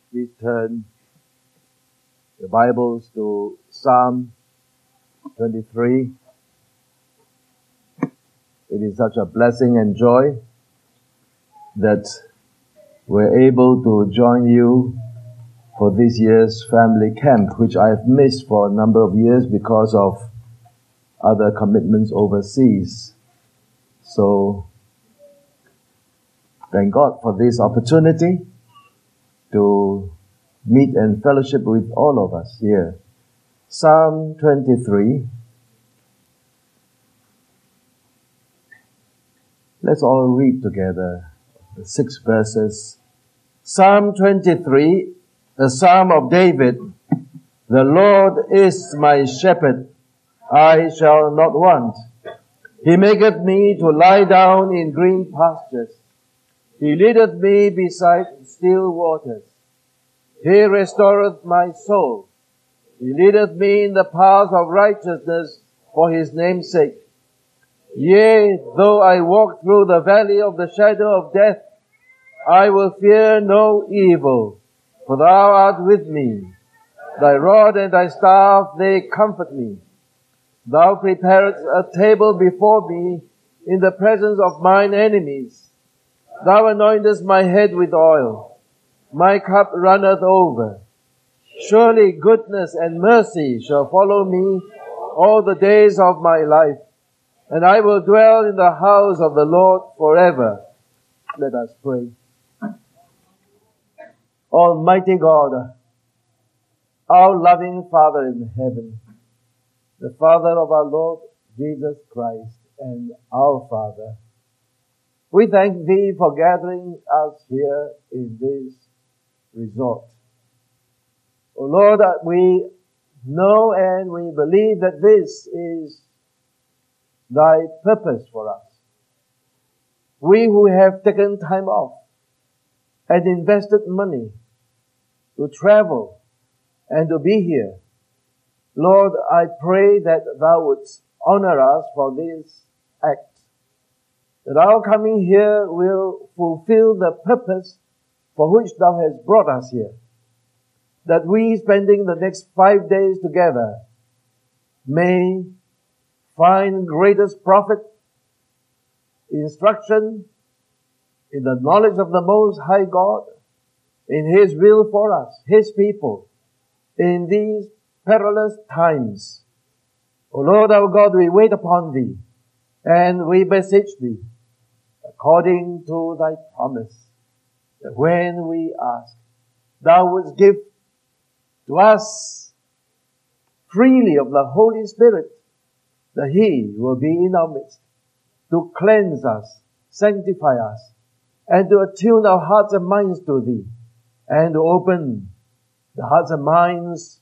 Please turn the Bibles to Psalm 23. It is such a blessing and joy that we're able to join you for this year's family camp, which I have missed for a number of years because of other commitments overseas. So, thank God for this opportunity to meet and fellowship with all of us here. Psalm 23. Let's all read together the 6 verses. Psalm 23, the Psalm of David. The Lord is my shepherd, I shall not want. He maketh me to lie down in green pastures. He leadeth me beside still waters. He restoreth my soul. He leadeth me in the path of righteousness for his name's sake. Yea, though I walk through the valley of the shadow of death, I will fear no evil, for thou art with me. Thy rod and thy staff, they comfort me. Thou preparest a table before me in the presence of mine enemies. Thou anointest my head with oil. My cup runneth over. Surely goodness and mercy shall follow me all the days of my life, and I will dwell in the house of the Lord forever. Let us pray. Almighty God, our loving Father in heaven, the Father of our Lord Jesus Christ and our Father, we thank Thee for gathering us here in this resort. O Lord, we know and we believe that this is Thy purpose for us. We who have taken time off and invested money to travel and to be here, Lord, I pray that Thou wouldst honor us for this act, that our coming here will fulfill the purpose for which Thou hast brought us here, that we spending the next 5 days together may find greatest profit, instruction in the knowledge of the Most High God, in His will for us, His people, in these perilous times. O Lord our God, we wait upon Thee, and we beseech Thee, according to Thy promise, that when we ask, Thou wouldst give to us freely of the Holy Spirit, that He will be in our midst to cleanse us, sanctify us, and to attune our hearts and minds to Thee, and to open the hearts and minds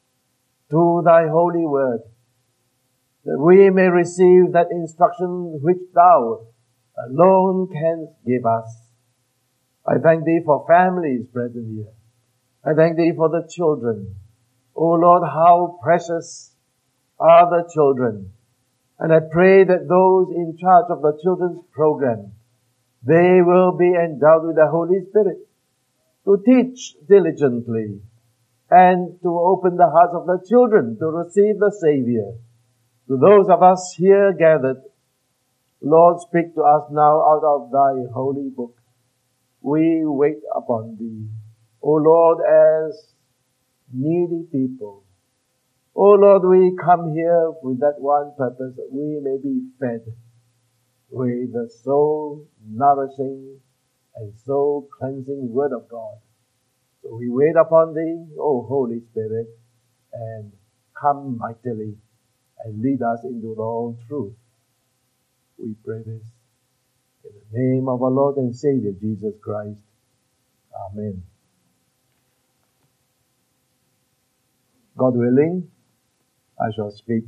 to Thy holy word, that we may receive that instruction which Thou alone canst give us. I thank Thee for families present here. I thank Thee for the children. O Lord, how precious are the children. And I pray that those in charge of the children's program, they will be endowed with the Holy Spirit to teach diligently and to open the hearts of the children to receive the Savior. To those of us here gathered, Lord, speak to us now out of Thy holy book. We wait upon Thee, O Lord, as needy people. O Lord, we come here with that one purpose, that we may be fed with the soul nourishing and soul cleansing word of God. So we wait upon Thee, O Holy Spirit, and come mightily and lead us into all truth. We pray this in the name of our Lord and Savior, Jesus Christ. Amen. God willing, I shall speak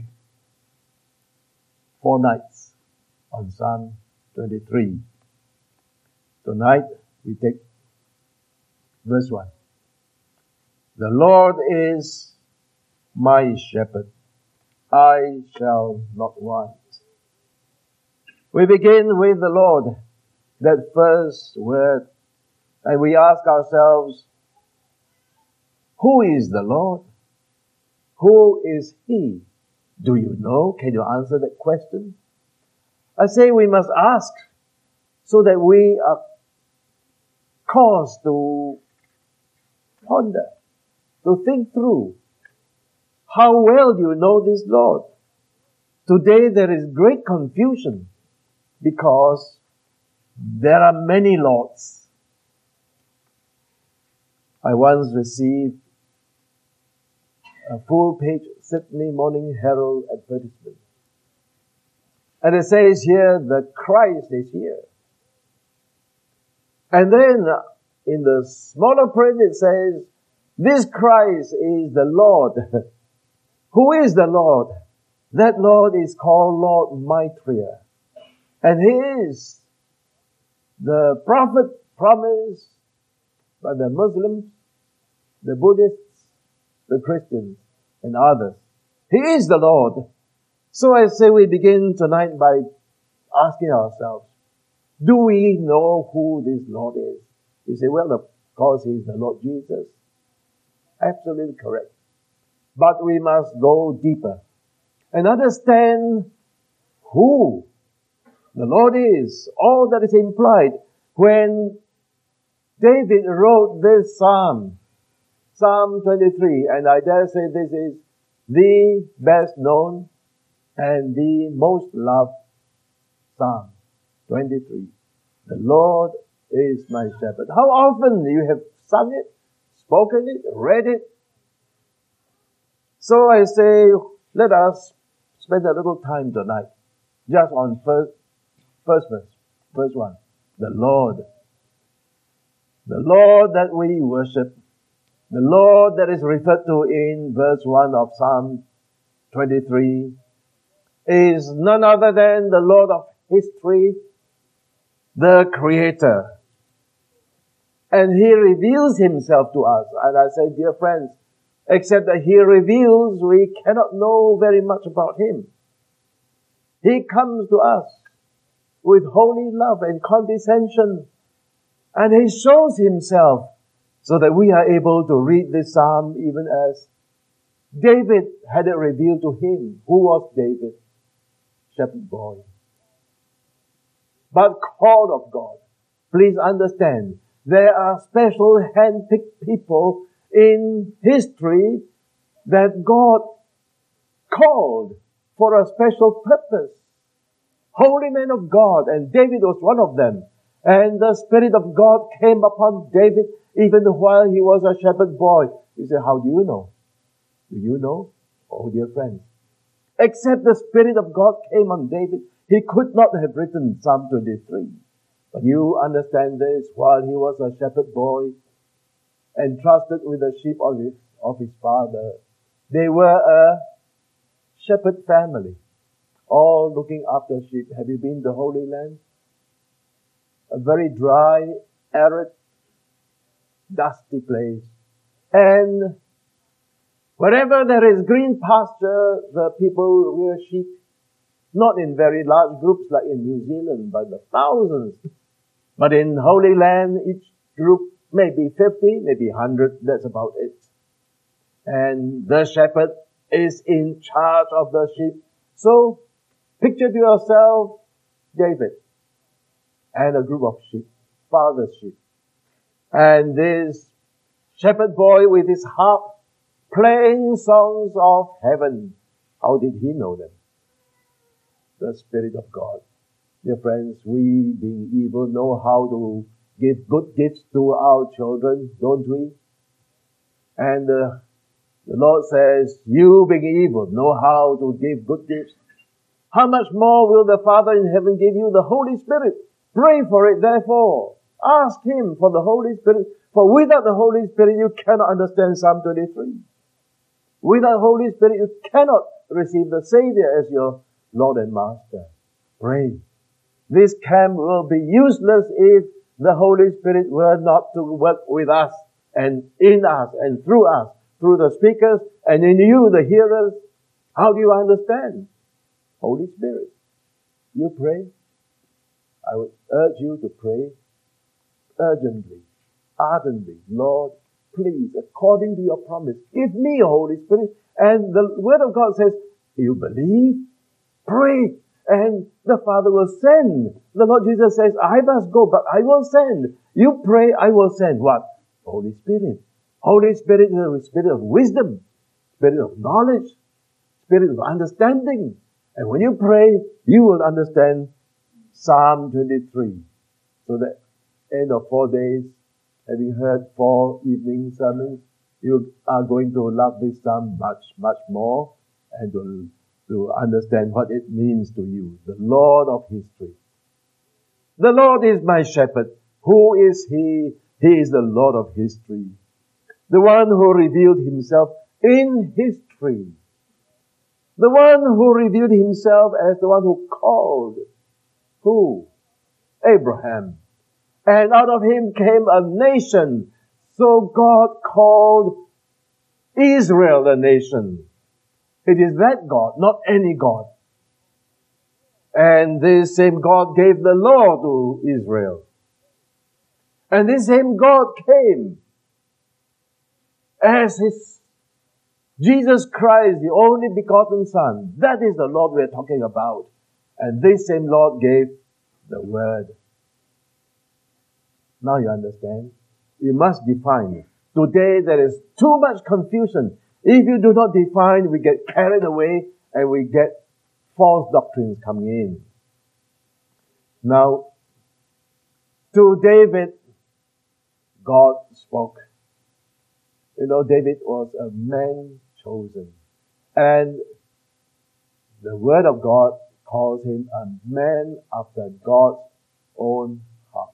4 nights on Psalm 23. Tonight, we take verse 1. The Lord is my shepherd, I shall not want. We begin with the Lord, that first word, and we ask ourselves, Who is the Lord? Who is He? Do you know? Can you answer that question? I say we must ask so that we are caused to ponder, to think through. How well do you know this Lord? Today there is great confusion because there are many lords. I once received a full-page Sydney Morning Herald advertisement. And it says here that Christ is here. And then in the smaller print it says, this Christ is the Lord. Who is the Lord? That Lord is called Lord Maitreya. And He is the prophet promised by the Muslims, the Buddhists, the Christians, and others. He is the Lord. So I say we begin tonight by asking ourselves, do we know who this Lord is? You say, well, of course He is the Lord Jesus. Absolutely correct. But we must go deeper and understand who the Lord is, all that is implied. When David wrote this Psalm 23, and I dare say this is the best known and the most loved Psalm 23. The Lord is my shepherd. How often you have sung it, spoken it, read it? So I say, let us spend a little time tonight just on first verse, verse 1. The Lord that we worship, the Lord that is referred to in verse 1 of Psalm 23 is none other than the Lord of history, the Creator. And He reveals Himself to us. And I say, dear friends, except that He reveals, we cannot know very much about Him. He comes to us with holy love and condescension, and He shows Himself so that we are able to read this psalm even as David had it revealed to him. Who was David? Shepherd boy, but called of God. Please understand, there are special hand-picked people in history that God called for a special purpose. Holy men of God, and David was one of them. And the Spirit of God came upon David even while he was a shepherd boy. You say, how do you know? Do you know? Oh, dear friends. Except the Spirit of God came on David, he could not have written Psalm 23. But you understand this, while he was a shepherd boy, entrusted with the sheep of his father, they were a shepherd family, all looking after sheep. Have you been to the Holy Land? A very dry, arid, dusty place. And wherever there is green pasture, the people rear sheep, not in very large groups like in New Zealand, by the thousands. But in Holy Land, each group maybe 50, maybe 100, that's about it. And the shepherd is in charge of the sheep. So, picture to yourself David and a group of sheep, father's sheep. And this shepherd boy with his harp playing songs of heaven. How did he know them? The Spirit of God. Dear friends, we being evil know how to give good gifts to our children, don't we? And the Lord says, you being evil know how to give good gifts. How much more will the Father in heaven give you the Holy Spirit? Pray for it, therefore. Ask Him for the Holy Spirit. For without the Holy Spirit, you cannot understand Psalm 23. Without Holy Spirit, you cannot receive the Savior as your Lord and Master. Pray. This camp will be useless if the Holy Spirit were not to work with us and in us and through us, through the speakers and in you, the hearers. How do you understand? Holy Spirit. You pray. I would urge you to pray urgently, ardently. Lord, please, according to your promise, give me a Holy Spirit. And the Word of God says, you believe, pray, and the Father will send. The Lord Jesus says, I must go, but I will send. You pray, I will send. What? Holy Spirit. Holy Spirit is a spirit of wisdom, spirit of knowledge, spirit of understanding. And when you pray, you will understand Psalm 23. So that end of 4 days, having heard 4 evening sermons, you are going to love this psalm much, much more, and to understand what it means to you. The Lord of history. The Lord is my shepherd. Who is He? He is the Lord of history. The one who revealed Himself in history. The one who revealed Himself as the one who called. Who? Abraham. And out of him came a nation. So God called Israel the nation. It is that God, not any God. And this same God gave the law to Israel. And this same God came as His Jesus Christ, the only begotten Son. That is the Lord we're talking about. And this same Lord gave the Word. Now you understand. You must define. Today there is too much confusion. If you do not define, we get carried away and we get false doctrines coming in. Now, to David, God spoke. You know, David was a man chosen. And the Word of God calls him a man after God's own heart.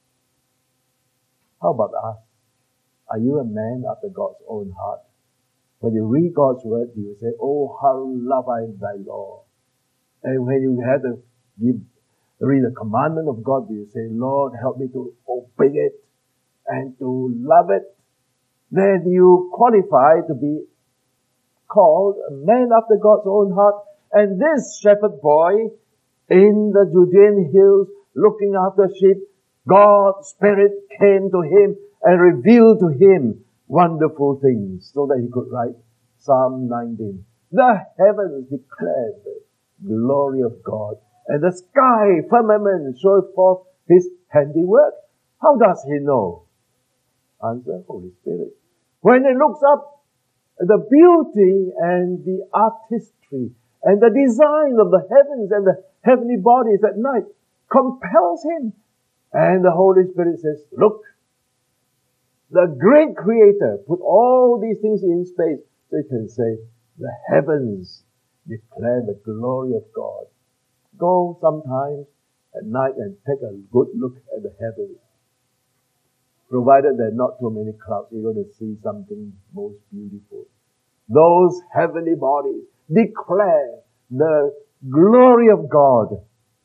How about us? Are you a man after God's own heart? When you read God's Word, you say, oh, how love I thy law. And when you have to read the commandment of God, you say, Lord, help me to obey it and to love it. Then you qualify to be called a man after God's own heart. And this shepherd boy in the Judean hills looking after sheep, God's Spirit came to him and revealed to him wonderful things so that he could write Psalm 19. The heavens declare the glory of God, and the sky firmament showeth forth His handiwork. How does he know? Answer, Holy Spirit. When he looks up, the beauty and the artistry and the design of the heavens and the heavenly bodies at night compels him. And the Holy Spirit says, look, the great Creator put all these things in space. So you can say, the heavens declare the glory of God. Go sometimes at night and take a good look at the heavens. Provided there are not too many clouds, you're going to see something most beautiful. Those heavenly bodies declare the glory of God.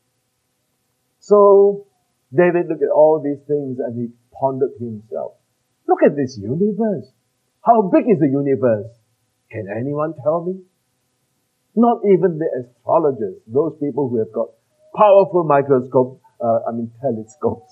So David looked at all these things and he pondered to himself. Look at this universe. How big is the universe? Can anyone tell me? Not even the astrologers, those people who have got powerful telescopes.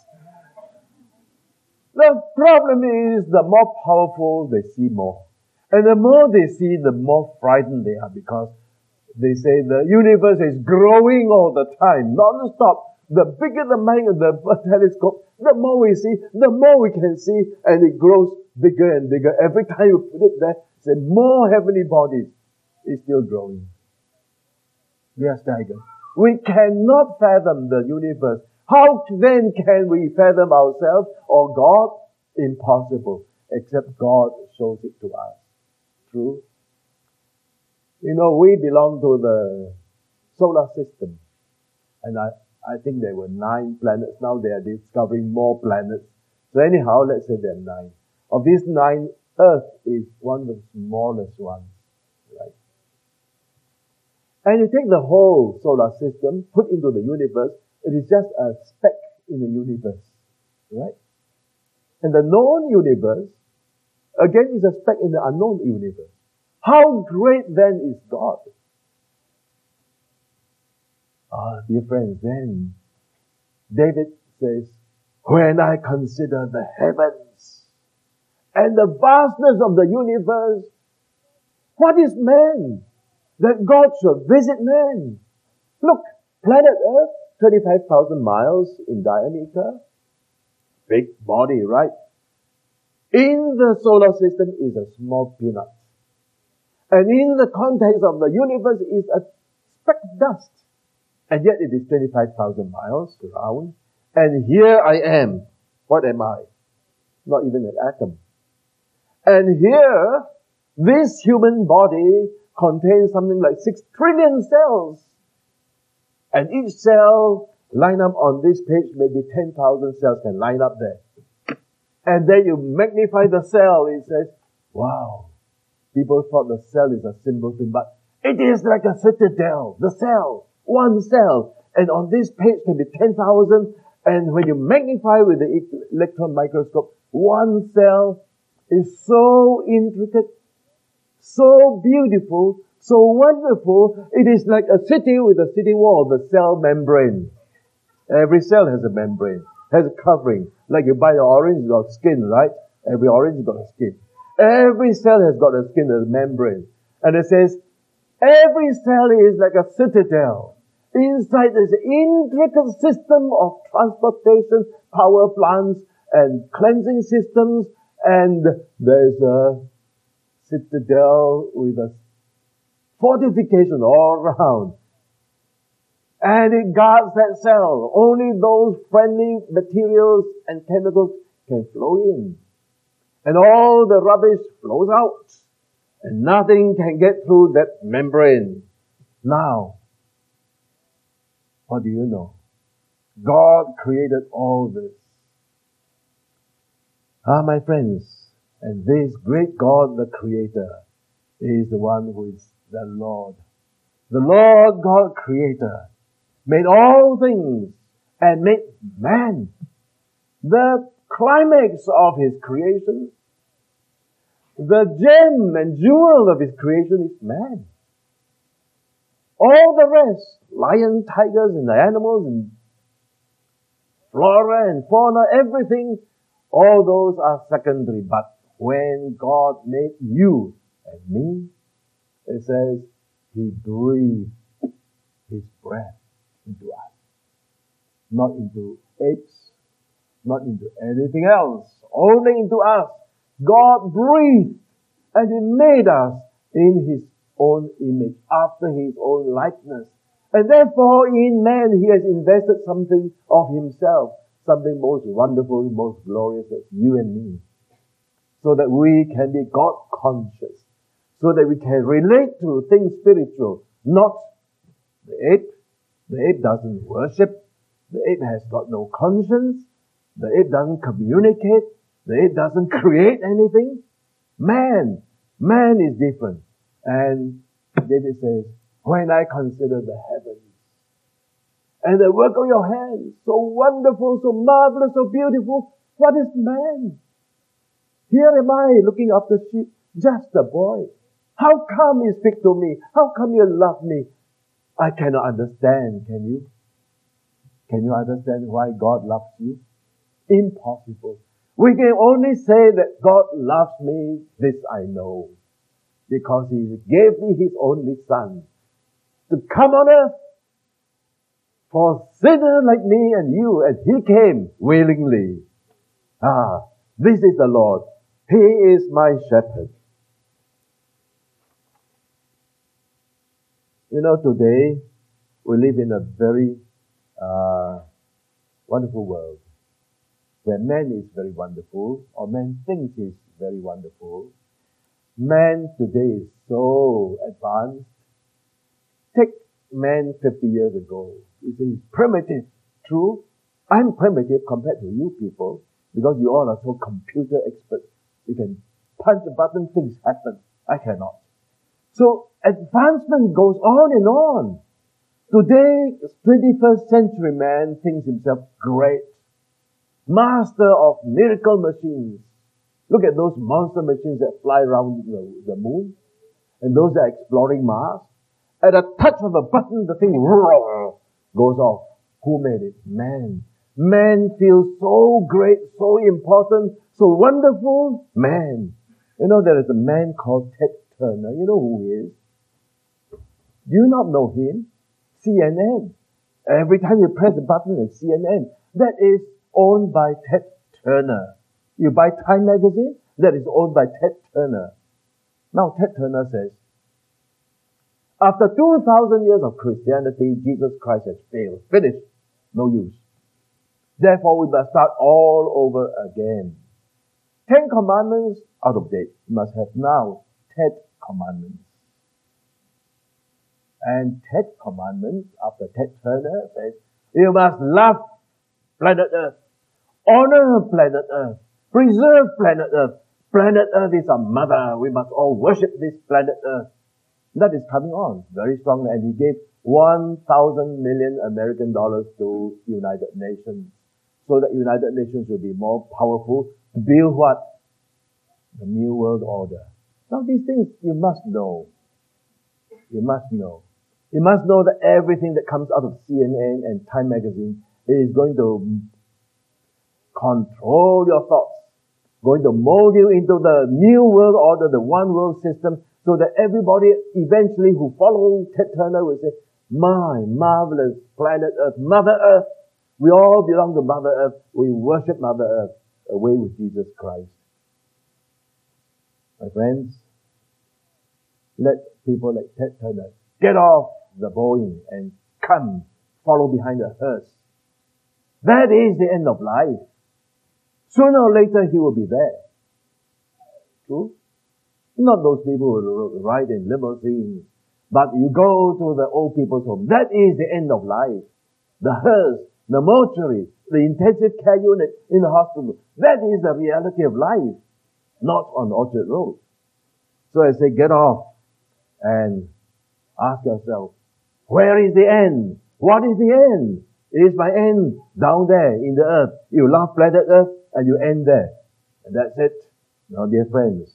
The problem is the more powerful they see more. And the more they see, the more frightened they are because they say the universe is growing all the time, non-stop. The bigger the telescope, the more we see, the more we can see, and it grows bigger and bigger. Every time you put it there, say more heavenly bodies is still growing. We are staggered. We cannot fathom the universe. How then can we fathom ourselves or God? Impossible. Except God shows it to us. True? You know, we belong to the solar system. And I think there were 9 planets. Now they are discovering more planets. So anyhow, let's say there are 9. Of these 9, Earth is one of the smallest ones. Right? And you take the whole solar system, put into the universe, it is just a speck in the universe. Right? And the known universe, again, is a speck in the unknown universe. How great then is God? Dear friends, then David says, when I consider the heavens and the vastness of the universe. What is man that God should visit man? Look, planet Earth, 25,000 miles in diameter. Big body, right? In the solar system is a small peanut. And in the context of the universe is a speck of dust. And yet it is 25,000 miles around. And here I am. What am I? Not even an atom. And here, this human body contains something like 6 trillion cells. And each cell line up on this page, maybe 10,000 cells can line up there. And then you magnify the cell, it says, wow. People thought the cell is a simple thing, but it is like a citadel. The cell, one cell. And on this page can be 10,000. And when you magnify with the electron microscope, one cell is so intricate, so beautiful, so wonderful. It is like a city with a city wall, the cell membrane. Every cell has a membrane, has a covering. Like you buy an orange, it's got skin, right? Every orange has got a skin. Every cell has got a skin, a membrane. And it says, every cell is like a citadel. Inside this intricate system of transportation, power plants, and cleansing systems, and there's a citadel with a fortification all around. And it guards that cell. Only those friendly materials and chemicals can flow in. And all the rubbish flows out. And nothing can get through that membrane. Now, what do you know? God created all this. My friends, and this great God, the Creator, is the one who is the Lord. The Lord God Creator made all things and made man. The climax of His creation, the gem and jewel of His creation is man. All the rest, lions, tigers, and the animals, and flora and fauna, everything, all those are secondary. But when God made you and me, it says He breathed His breath into us. Not into apes, not into anything else, only into us. God breathed and He made us in His own image, after His own likeness. And therefore in man He has invested something of Himself, something most wonderful, most glorious as you and me. So that we can be God conscious, so that we can relate to things spiritual, not the ape. The ape doesn't worship. The ape has got no conscience. The ape doesn't communicate. The ape doesn't create anything. Man is different. And David says, when I consider the heavens and the work of your hands, so wonderful, so marvelous, so beautiful, what is man? Here am I looking after sheep, just a boy. How come you speak to me? How come you love me? I cannot understand, can you? Can you understand why God loves you? Impossible. We can only say that God loves me, this I know. Because He gave me His only Son to come on earth for sinners like me and you, and He came willingly. This is the Lord. He is my shepherd. You know, today we live in a very wonderful world where man is very wonderful, or man thinks he's very wonderful. Man today is so advanced. Take man 50 years ago. You say he's primitive. True. I'm primitive compared to you people because you all are so computer experts. You can punch a button, things happen. I cannot. So advancement goes on and on. Today, 21st century man thinks himself great. Master of miracle machines. Look at those monster machines that fly around the moon. And those that are exploring Mars. At a touch of a button, the thing goes off. Who made it? Man. Man feels so great, so important, so wonderful. Man. You know, there is a man called Ted Turner. You know who he is? Do you not know him? CNN. Every time you press the button, it's CNN. That is owned by Ted Turner. You buy Time magazine, that is owned by Ted Turner. Now, Ted Turner says, after 2,000 years of Christianity, Jesus Christ has failed. Finished. No use. Therefore, we must start all over again. 10 commandments, out of date. We must have now 10 commandments. And 10 commandments, after Ted Turner says, you must love planet Earth, honor planet Earth, preserve planet Earth. Planet Earth is our mother. We must all worship this planet Earth. That is coming on very strongly. And he gave 1,000 million American dollars to United Nations, so that United Nations will be more powerful to build what? The New World Order. Now these things you must know. You must know. You must know that everything that comes out of CNN and Time magazine is going to control your thoughts, going to mold you into the New World Order, the one world system, so that everybody eventually who follow Ted Turner will say, my marvelous planet Earth, Mother Earth. We all belong to Mother Earth. We worship Mother Earth away with Jesus Christ. My friends, let people like Ted Turner get off the Boeing and come follow behind the hearse. That is the end of life. Sooner or later he will be there. True? Not those people who ride in limousines, but you go to the old people's home. That is the end of life. The hearse, the mortuary, the intensive care unit in the hospital. That is the reality of life, not on Orchard Road. So I say, get off and ask yourself, where is the end? What is the end? Is my end down there in the earth? You love planet Earth and you end there. And that's it. Now, dear friends,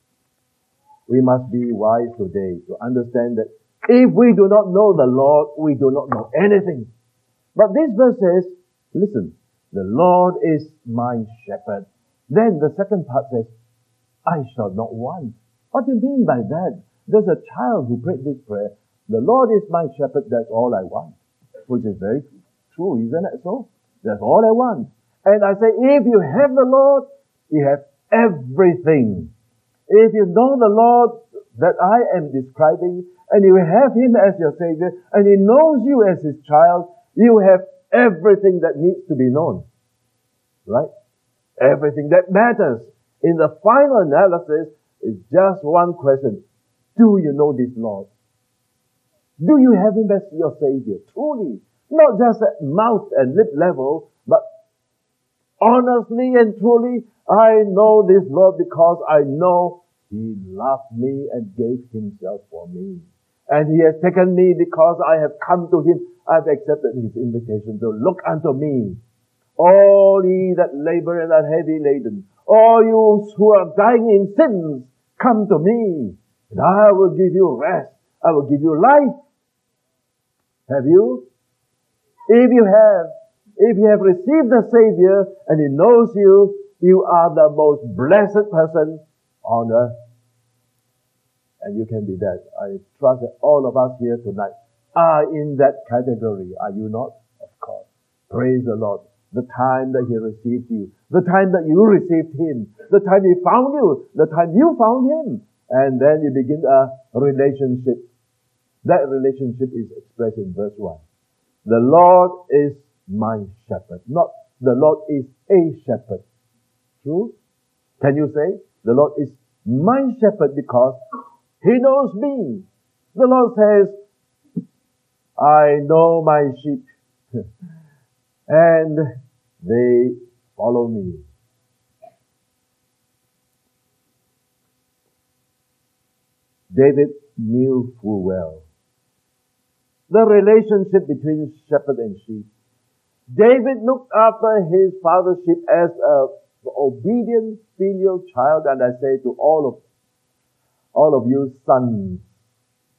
we must be wise today to understand that if we do not know the Lord, we do not know anything. But this verse says, listen, the Lord is my shepherd. Then the second part says, I shall not want. What do you mean by that? There's a child who prayed this prayer. The Lord is my shepherd, that's all I want. Which is very true, isn't it so? That's all I want. And I say, if you have the Lord, you have everything. If you know the Lord that I am describing, and you have Him as your Savior, and He knows you as His child, you have everything that needs to be known. Right? Everything that matters. In the final analysis, is just one question. Do you know this Lord? Do you have Him as your Savior? Truly. Not just at mouth and lip level, but honestly and truly, I know this Lord because I know He loved me and gave Himself for me. And He has taken me because I have come to Him. I've accepted His invitation to look unto me. All ye that labor and are heavy laden, all you who are dying in sins, come to me, and I will give you rest. I will give you life. Have you? If you have received the Savior and He knows you, you are the most blessed person on earth. And you can be that. I trust that all of us here tonight are in that category. Are you not? Of course. Praise the Lord. The time that He received you, the time that you received Him, the time He found you, the time you found Him, and then you begin a relationship. That relationship is expressed in verse 1. The Lord is my shepherd. Not the Lord is a shepherd. True? Can you say, the Lord is my shepherd because He knows me? The Lord says, I know my sheep. And they follow me. David knew full well the relationship between shepherd and sheep. David looked after his father's sheep as an obedient filial child, and I say to all of you sons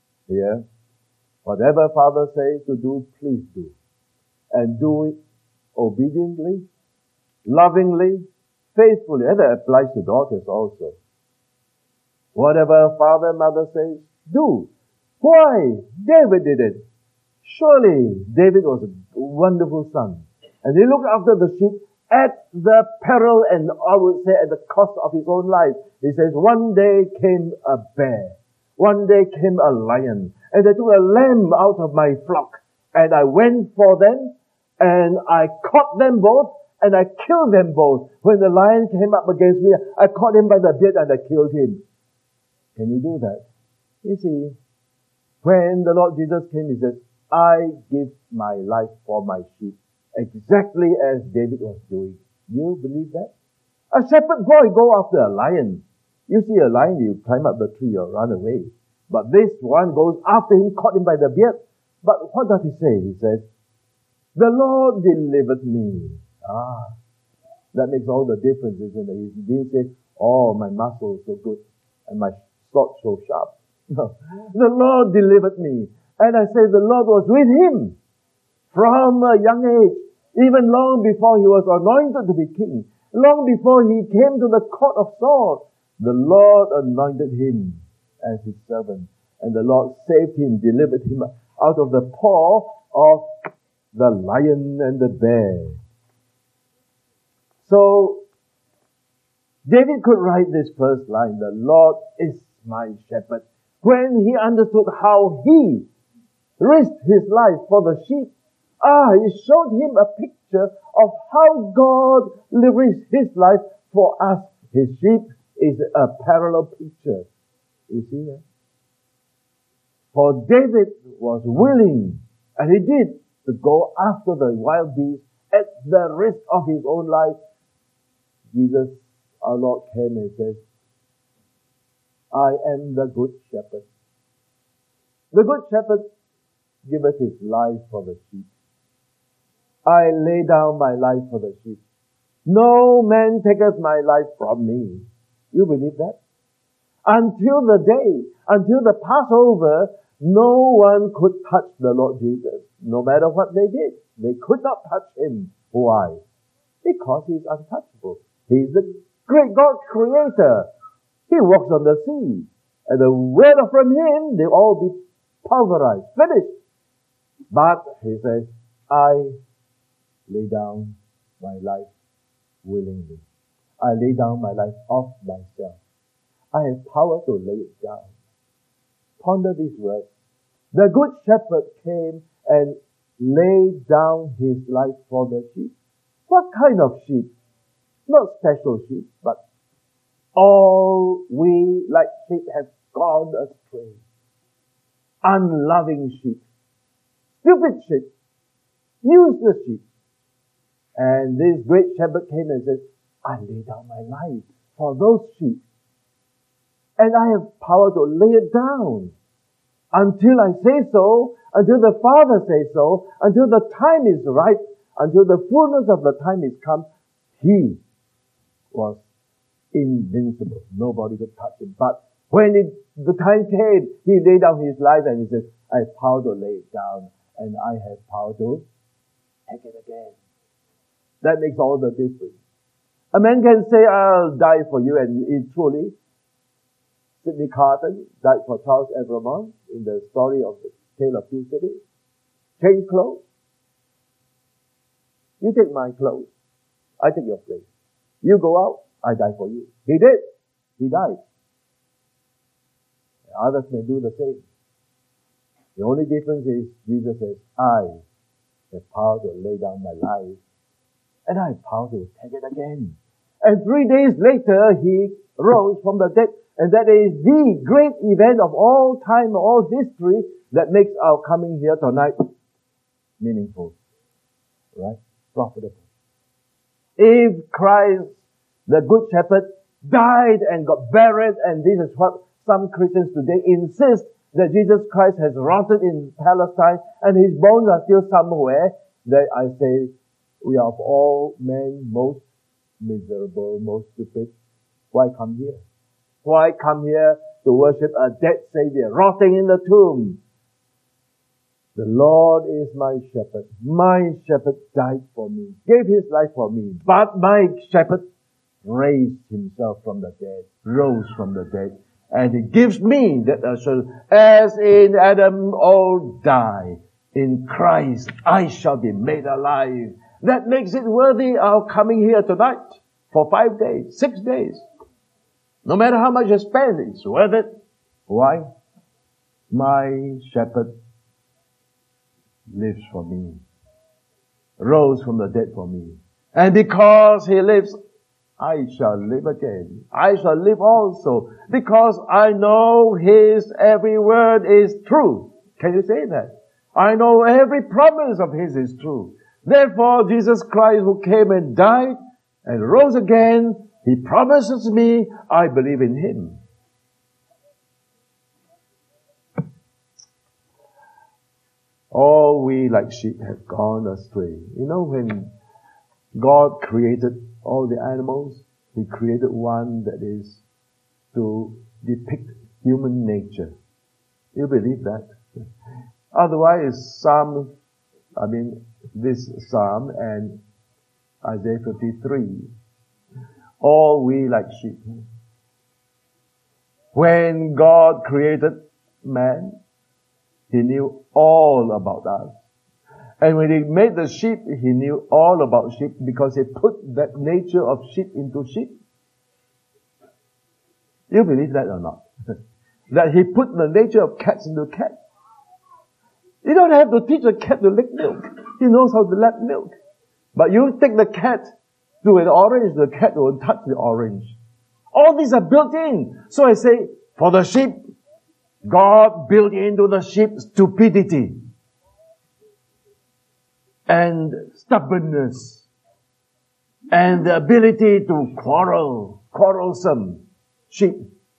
here, whatever father says to do, please do. And do it obediently, lovingly, faithfully. And that applies to daughters also. Whatever father, mother says, do. Why? David did it. Surely David was a wonderful son. And he looked after the sheep at the peril and I would say at the cost of his own life. He says, one day came a bear. One day came a lion. And they took a lamb out of my flock. And I went for them and I caught them both and I killed them both. When the lion came up against me, I caught him by the beard and I killed him. Can you do that? You see, when the Lord Jesus came, He said, I give my life for my sheep. Exactly as David was doing. You believe that? A shepherd boy go after a lion. You see a lion, you climb up the tree or run away. But this one goes after him, caught him by the beard. But what does he say? He says, the Lord delivered me. That makes all the difference, isn't it? He didn't say, oh, my muscle is so good and my sword so sharp. No. The Lord delivered me. And I say the Lord was with him from a young age, even long before he was anointed to be king, long before he came to the court of Saul. The Lord anointed him as his servant, and the Lord saved him, delivered him out of the paw of the lion and the bear. So, David could write this first line, the Lord is my shepherd, when he understood how he risked his life for the sheep. It showed him a picture of how God risked his life for us. His sheep is a parallel picture. You see that? For David was willing, and he did, to go after the wild beasts at the risk of his own life. Jesus, our Lord, came and says, I am the good shepherd. The good shepherd giveth his life for the sheep. I lay down my life for the sheep. No man taketh my life from me. You believe that? Until the day, until the Passover, no one could touch the Lord Jesus. No matter what they did, they could not touch him. Why? Because he's untouchable. He's the great God creator. He walks on the sea. And the word from him, they all be pulverized, finished. But he says, I lay down my life willingly. I lay down my life of myself. I have power to lay it down. Ponder these words. The good shepherd came and laid down his life for the sheep. What kind of sheep? Not special sheep, but all we like sheep have gone astray. Unloving sheep. Stupid sheep. Useless sheep. And this great shepherd came and said, I lay down my life for those sheep. And I have power to lay it down until I say so, until the Father says so, until the time is right, until the fullness of the time is come. He was invincible. Nobody could touch him. But when the time came, he laid down his life and he said, I have power to lay it down and I have power to take it again. That makes all the difference. A man can say, I'll die for you, and it truly, Sidney Carton died for Charles Evrémonde in the story of the Tale of Two Cities. Change clothes. You take my clothes. I take your place. You go out, I die for you. He did. He died. Others may do the same. The only difference is Jesus says, I have power to lay down my life and I have power to take it again. And 3 days later, he rose from the dead. And that is the great event of all time, all history, that makes our coming here tonight meaningful. Right? Profitable. If Christ, the Good Shepherd, died and got buried, and this is what some Christians today insist, that Jesus Christ has rotted in Palestine and his bones are still somewhere, that I say, we are of all men most miserable, most stupid. Why come here? Why come here to worship a dead Savior rotting in the tomb? The Lord is my shepherd. My shepherd died for me, gave his life for me. But my shepherd raised himself from the dead, rose from the dead. And he gives me that assurance. As in Adam all die, in Christ I shall be made alive. That makes it worthy of coming here tonight for 5 days, 6 days. No matter how much you spend, it's worth it. Why? My shepherd lives for me, rose from the dead for me. And because he lives, I shall live again. I shall live also, because I know his every word is true. Can you say that? I know every promise of his is true. Therefore, Jesus Christ, who came and died and rose again, he promises me, I believe in him. All we like sheep have gone astray. You know, when God created all the animals, he created one that is to depict human nature. You believe that? Otherwise, this Psalm and Isaiah 53, all we like sheep. When God created man, he knew all about us. And when he made the sheep, he knew all about sheep because he put that nature of sheep into sheep. You believe that or not? That he put the nature of cats into cats. You don't have to teach a cat to lick milk. He knows how to lap milk. But you take the cat to an orange, the cat won't touch the orange. All these are built in. So I say, for the sheep, God built into the sheep stupidity and stubbornness and the ability to quarrelsome sheep.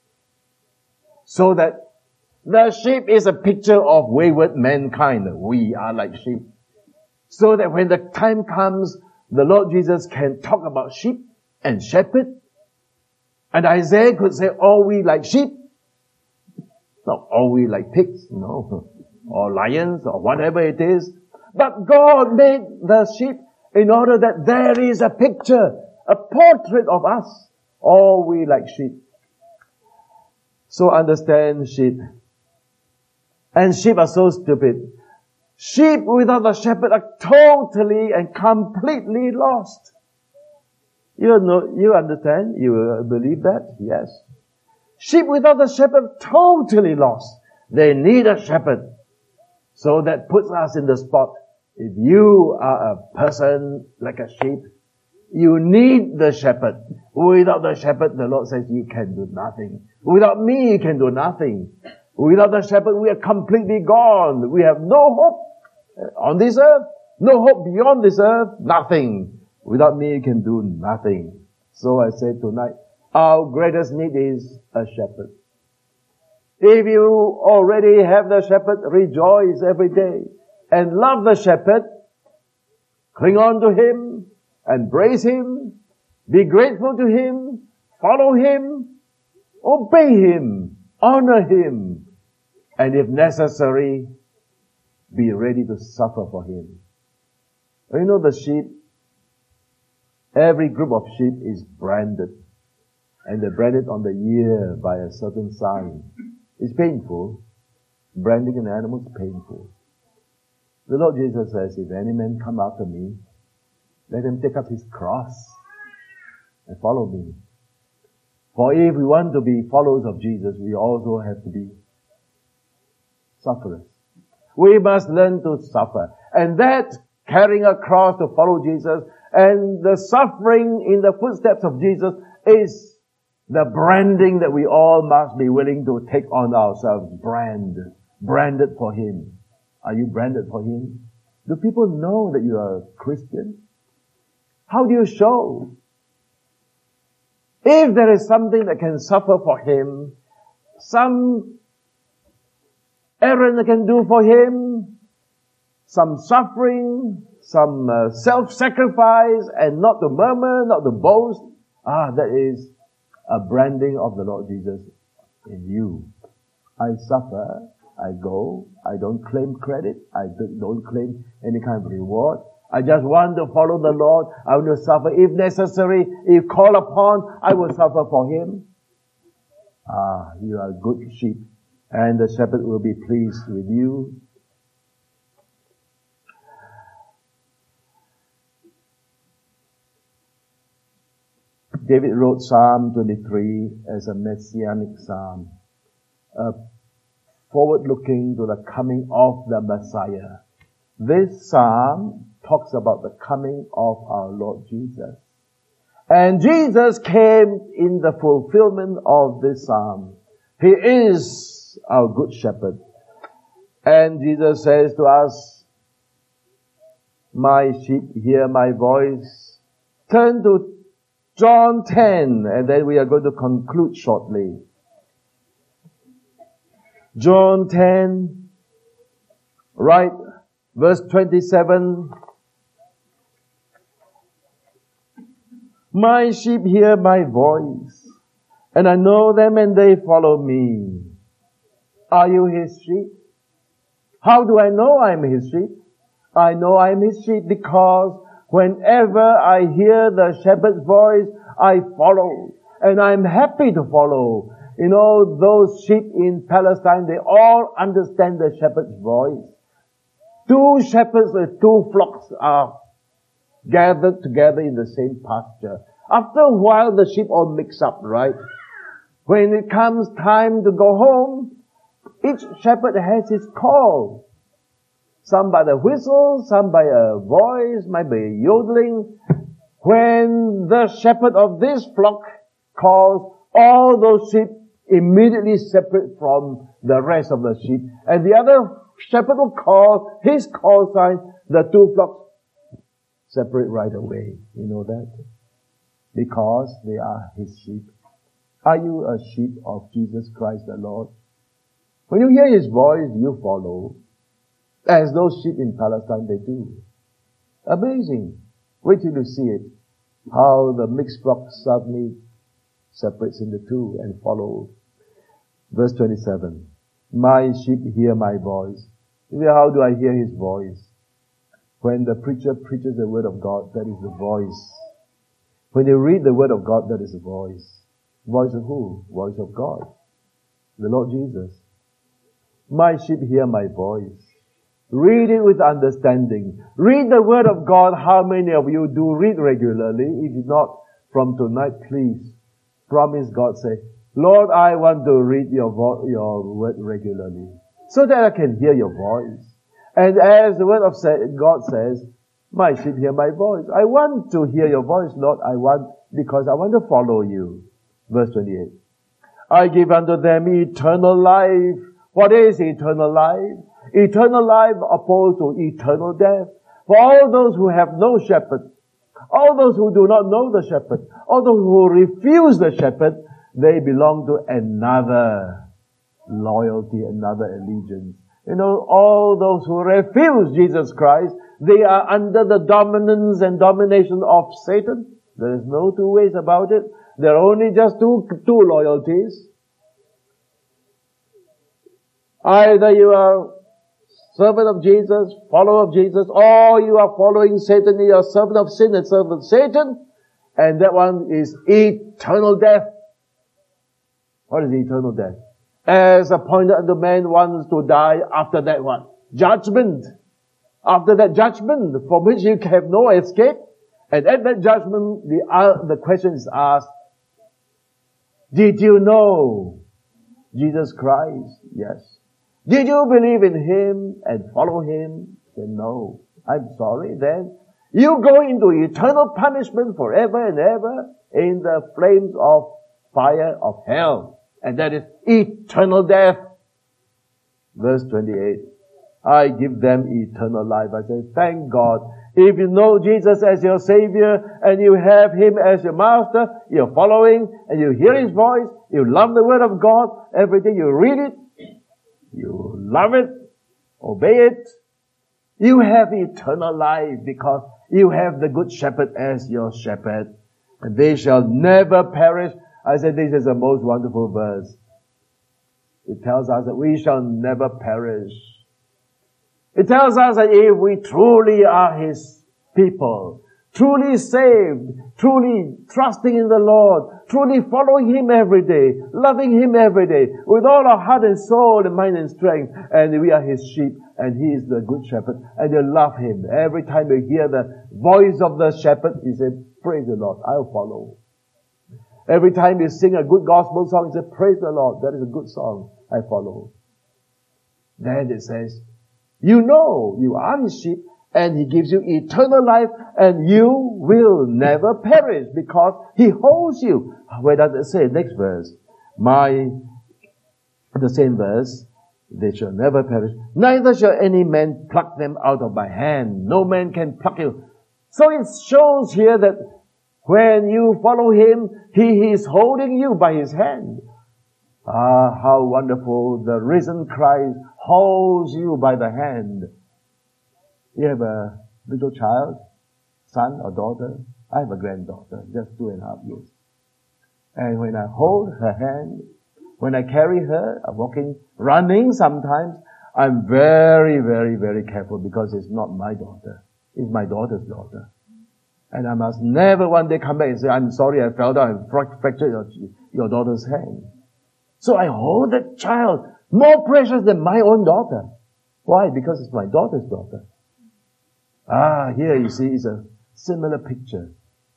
So that the sheep is a picture of wayward mankind. We are like sheep. So that when the time comes, the Lord Jesus can talk about sheep and shepherd. And Isaiah could say, all we like sheep. Not all we like pigs, no. Or lions, or whatever it is. But God made the sheep in order that there is a picture, a portrait of us. All we like sheep. So understand sheep. And sheep are so stupid. Sheep without a shepherd are totally and completely lost. You understand? You believe that? Yes. Sheep without a shepherd, totally lost. They need a shepherd. So that puts us in the spot. If you are a person like a sheep, you need the shepherd. Without the shepherd, the Lord says, you can do nothing. Without me, you can do nothing. Without the shepherd, we are completely gone. We have no hope on this earth, no hope beyond this earth, nothing. Without me, you can do nothing. So I say tonight, our greatest need is a shepherd. If you already have the shepherd, rejoice every day and love the shepherd. Cling on to him, embrace him, be grateful to him, follow him, obey him, honor him, and if necessary, be ready to suffer for him. You know the sheep, every group of sheep is branded. And they're branded on the ear by a certain sign. It's painful. Branding an animal is painful. The Lord Jesus says, if any man come after me, let him take up his cross and follow me. For if we want to be followers of Jesus, we also have to be sufferers. We must learn to suffer. And that, carrying a cross to follow Jesus, and the suffering in the footsteps of Jesus is the branding that we all must be willing to take on ourselves. Branded for him. Are you branded for him? Do people know that you are a Christian? How do you show? If there is something that can suffer for him, some errand that can do for him, some suffering, some self-sacrifice, and not to murmur, not to boast, that is a branding of the Lord Jesus in you. I suffer I go. I don't claim credit. I don't claim any kind of reward. I just want to follow the Lord. I will suffer if necessary. If called upon, I will suffer for Him. You are good sheep, and the shepherd will be pleased with you. David wrote Psalm 23 as a messianic psalm, forward-looking to the coming of the Messiah. This psalm talks about the coming of our Lord Jesus. And Jesus came in the fulfillment of this psalm. He is our good shepherd. And Jesus says to us, my sheep hear my voice. Turn to John 10, and then we are going to conclude shortly. John 10, right, verse 27. My sheep hear my voice, and I know them and they follow me. Are you His sheep? How do I know I'm His sheep? I know I'm His sheep because whenever I hear the shepherd's voice, I follow. And I'm happy to follow. You know, those sheep in Palestine, they all understand the shepherd's voice. Two shepherds with two flocks are gathered together in the same pasture. After a while, the sheep all mix up, right? When it comes time to go home, each shepherd has his call. Some by the whistle, some by a voice, might be yodeling. When the shepherd of this flock calls, all those sheep immediately separate from the rest of the sheep. And the other shepherd will call his call sign, the two flocks separate right away. You know that? Because they are His sheep. Are you a sheep of Jesus Christ the Lord? When you hear His voice, you follow. As those sheep in Palestine, they do. Amazing. Wait till you see it. How the mixed flock suddenly separates into two and follow. Verse 27. My sheep hear my voice. How do I hear His voice? When the preacher preaches the Word of God, that is the voice. When you read the Word of God, that is the voice. Voice of who? Voice of God. The Lord Jesus. My sheep hear my voice. Read it with understanding. Read the Word of God. How many of you do read regularly? If not, from tonight, please promise God, say, Lord, I want to read your Word regularly so that I can hear your voice. And as the Word of God says, my sheep hear my voice. I want to hear your voice, Lord. Because I want to follow you. Verse 28. I give unto them eternal life. What is eternal life? Eternal life opposed to eternal death. For all those who have no shepherd, all those who do not know the shepherd, all those who refuse the shepherd, they belong to another loyalty, another allegiance. You know, all those who refuse Jesus Christ, they are under the dominance and domination of Satan. There is no two ways about it. There are only just two loyalties. Either you are servant of Jesus, follower of Jesus, or you are following Satan, you are servant of sin and servant of Satan, and that one is eternal death. What is eternal death? As appointed unto man wants to die, after that one? Judgment. After that judgment, from which you have no escape, and at that judgment, the question is asked, did you know Jesus Christ? Yes. Did you believe in Him and follow Him? Then no. I'm sorry. Then you go into eternal punishment forever and ever in the flames of fire of hell. And that is eternal death. Verse 28. I give them eternal life. I say, thank God. If you know Jesus as your Savior and you have Him as your Master, you're following and you hear His voice, you love the Word of God, every day you read it, you love it, obey it, you have eternal life because you have the Good Shepherd as your shepherd. And they shall never perish. I said this is the most wonderful verse. it tells us that we shall never perish. It tells us that if we truly are His people, truly saved, truly trusting in the Lord, truly following Him every day, loving Him every day, with all our heart and soul and mind and strength, and we are His sheep, and He is the good shepherd, and you love Him. Every time you hear the voice of the shepherd, you say, praise the Lord, I'll follow. Every time you sing a good gospel song, you say, praise the Lord, that is a good song, I follow. Then it says, you know you are His sheep, and He gives you eternal life, and you will never perish because He holds you. Where does it say? Next verse. The same verse, they shall never perish. Neither shall any man pluck them out of my hand. No man can pluck you. So it shows here that when you follow Him, He is holding you by His hand. Ah, how wonderful. The risen Christ holds you by the hand. You have a little child, son or daughter. I have a granddaughter, just 2.5 years. And when I hold her hand, when I carry her, I'm walking, running sometimes, I'm very, very, very careful because it's not my daughter. It's my daughter's daughter. And I must never one day come back and say, I'm sorry, I fell down and fractured your daughter's hand. So I hold that child more precious than my own daughter. Why? Because it's my daughter's daughter. Ah, here you see is a similar picture.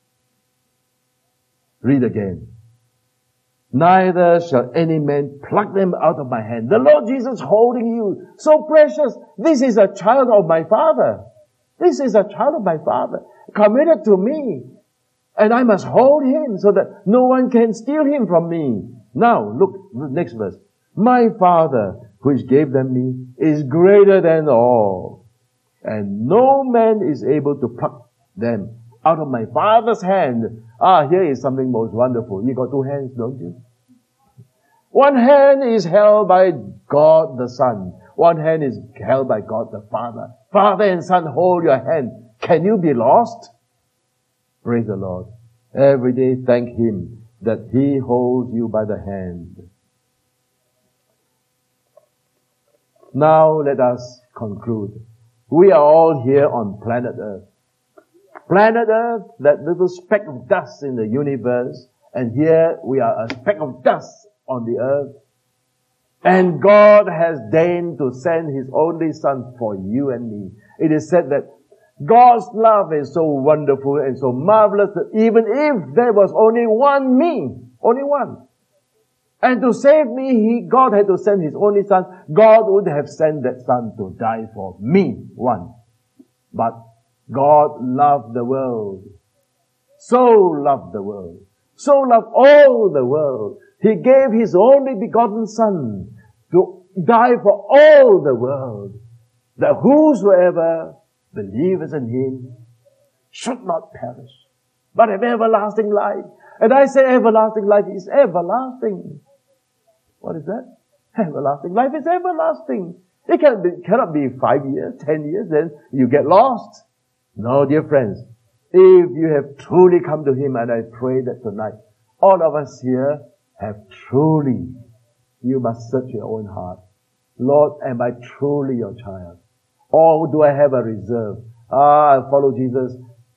Read again. Neither shall any man pluck them out of my hand. The Lord Jesus holding you, so precious. This is a child of my Father. This is a child of my Father, committed to me. And I must hold Him so that no one can steal Him from me. Now, look, next verse. My Father, which gave them me, is greater than all. And no man is able to pluck them out of my Father's hand. Ah, here is something most wonderful. You got two hands, don't you? One hand is held by God the Son. One hand is held by God the Father. Father and Son hold your hand. Can you be lost? Praise the Lord. Every day thank Him that He holds you by the hand. Now let us conclude. We are all here on planet Earth. Planet Earth, that little speck of dust in the universe, and here we are a speck of dust on the earth. And God has deigned to send His only Son for you and me. It is said that God's love is so wonderful and so marvelous that even if there was only one me, only one, and to save me, God had to send His only Son. God would have sent that Son to die for me, one. But God loved the world. So loved the world. So loved all the world. He gave His only begotten Son to die for all the world. That whosoever believes in Him should not perish, but have everlasting life. And I say everlasting life is everlasting. What is that? Everlasting life is everlasting. It cannot be 5 years, 10 years, then you get lost. No, dear friends, if you have truly come to Him, and I pray that tonight, all of us here have truly, you must search your own heart. Lord, am I truly your child? Or do I have a reserve? I follow Jesus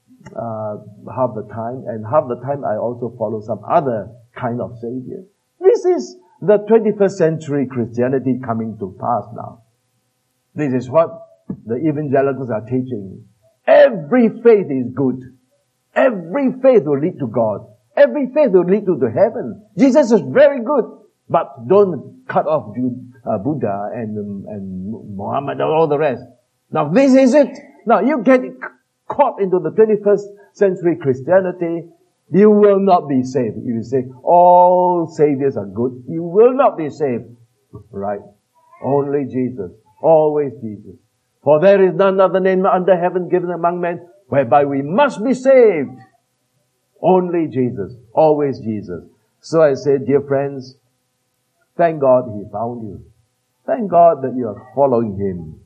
half the time, and half the time I also follow some other kind of Savior. This is the 21st century Christianity coming to pass now. This is what the evangelicals are teaching. Every faith is good. Every faith will lead to God. Every faith will lead to the heaven. Jesus is very good, but don't cut off Buddha and Muhammad and all the rest. Now this is it. Now you get caught into the 21st century Christianity, you will not be saved. If you say all saviors are good, you will not be saved. Right? Only Jesus. Always Jesus. For there is none other name under heaven given among men whereby we must be saved. Only Jesus. Always Jesus. So I say, dear friends, thank God He found you. Thank God that you are following Him.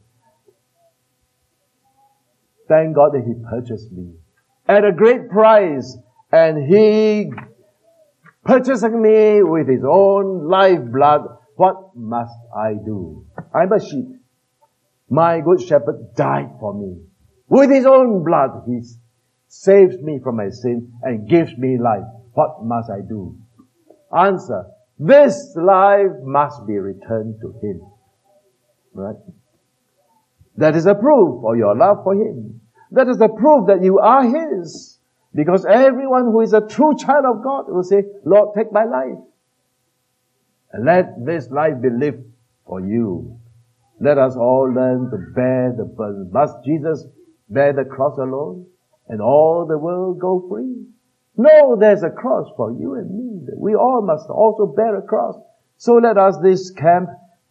Thank God that He purchased me at a great price, and He purchased me with His own lifeblood What must I do? I'm a sheep. My good shepherd died for me. With his own blood, he saves me from my sin and gives me life. What must I do? Answer, this life must be returned to him. Right? That is a proof of your love for him. That is a proof that you are his. Because everyone who is a true child of God will say, Lord, take my life. And let this life be lived for you. Let us all learn to bear the burden. Must Jesus bear the cross alone and all the world go free? No, there's a cross for you and me. We all must also bear a cross. So let us this camp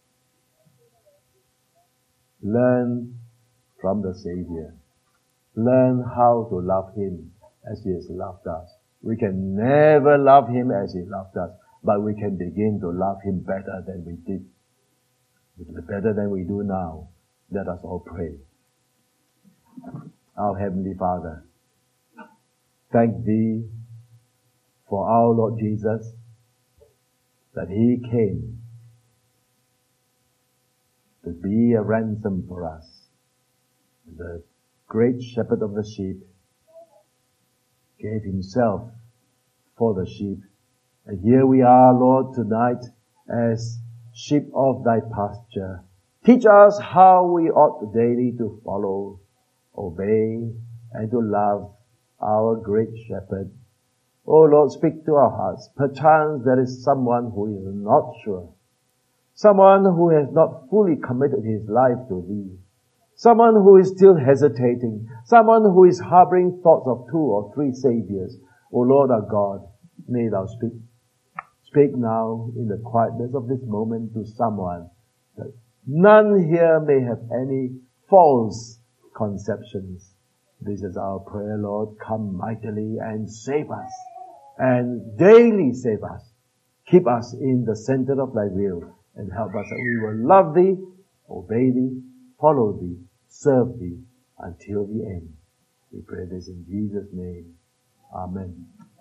learn from the Savior. Learn how to love him as he has loved us. We can never love him as he loved us, but we can begin to love him better than we did. Better than we do now. Let us all pray. Our Heavenly Father, thank thee for our Lord Jesus, that he came to be a ransom for us. The great shepherd of the sheep gave himself for the sheep. And here we are, Lord, tonight as sheep of thy pasture. Teach us how we ought daily to follow, obey, and to love our great shepherd. Oh Lord, speak to our hearts. Perchance there is someone who is not sure. Someone who has not fully committed his life to thee. Someone who is still hesitating. Someone who is harboring thoughts of 2 or 3 saviors. O Lord our God, may thou speak. Speak now in the quietness of this moment to someone, that none here may have any false conceptions. This is our prayer, Lord. Come mightily and save us, and daily save us. Keep us in the center of thy will, and help us that we will love thee, obey thee, follow thee, serve thee until the end. We pray this in Jesus' name. Amen.